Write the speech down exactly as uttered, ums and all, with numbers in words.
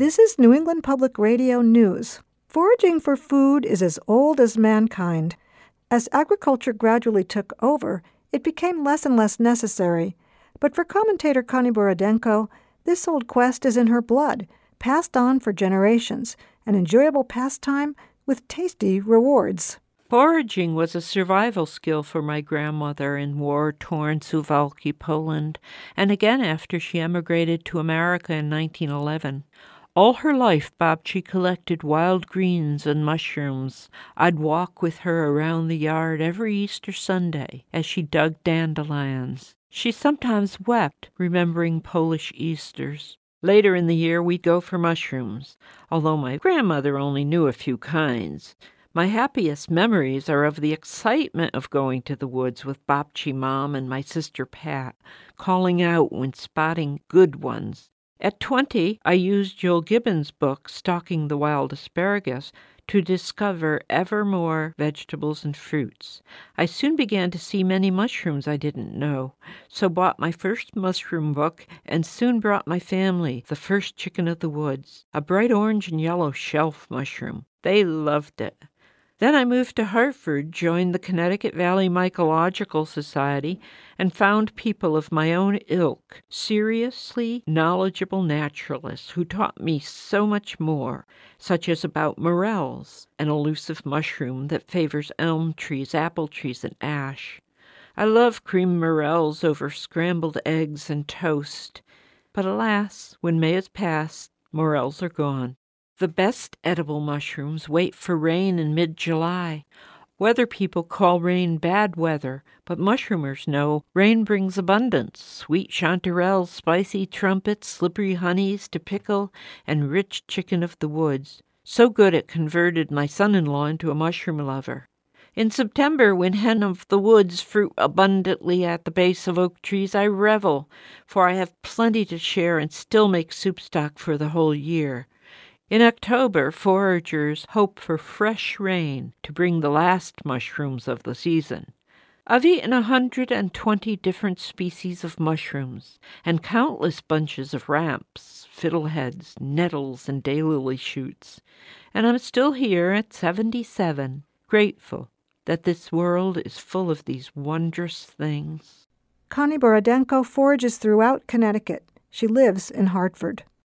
This is New England Public Radio News. Foraging for food is as old as mankind. As agriculture gradually took over, it became less and less necessary. But for commentator Connie Borodenko, this old quest is in her blood, passed on for generations, an enjoyable pastime with tasty rewards. Foraging was a survival skill for my grandmother in war-torn Suwałki, Poland, and again after she emigrated to America in nineteen eleven. All her life, Babci collected wild greens and mushrooms. I'd walk with her around the yard every Easter Sunday as she dug dandelions. She sometimes wept, remembering Polish Easters. Later in the year, we'd go for mushrooms, although my grandmother only knew a few kinds. My happiest memories are of the excitement of going to the woods with Babci Mom and my sister Pat, calling out when spotting good ones. At twenty, I used Joel Gibbons' book, Stalking the Wild Asparagus, to discover ever more vegetables and fruits. I soon began to see many mushrooms I didn't know, so bought my first mushroom book and soon brought my family the first chicken of the woods, a bright orange and yellow shelf mushroom. They loved it. Then I moved to Hartford, joined the Connecticut Valley Mycological Society, and found people of my own ilk, seriously knowledgeable naturalists who taught me so much more, such as about morels, an elusive mushroom that favors elm trees, apple trees, and ash. I love cream morels over scrambled eggs and toast. But alas, when May is past, morels are gone. The best edible mushrooms wait for rain in mid-July. Weather people call rain bad weather, but mushroomers know rain brings abundance, sweet chanterelles, spicy trumpets, slippery honeys to pickle, and rich chicken of the woods. So good it converted my son-in-law into a mushroom lover. In September, when hen of the woods fruit abundantly at the base of oak trees, I revel, for I have plenty to share and still make soup stock for the whole year. In October, foragers hope for fresh rain to bring the last mushrooms of the season. I've eaten a hundred and twenty different species of mushrooms and countless bunches of ramps, fiddleheads, nettles, and daylily shoots, and I'm still here at seventy-seven, grateful that this world is full of these wondrous things. Connie Borodenko forages throughout Connecticut. She lives in Hartford.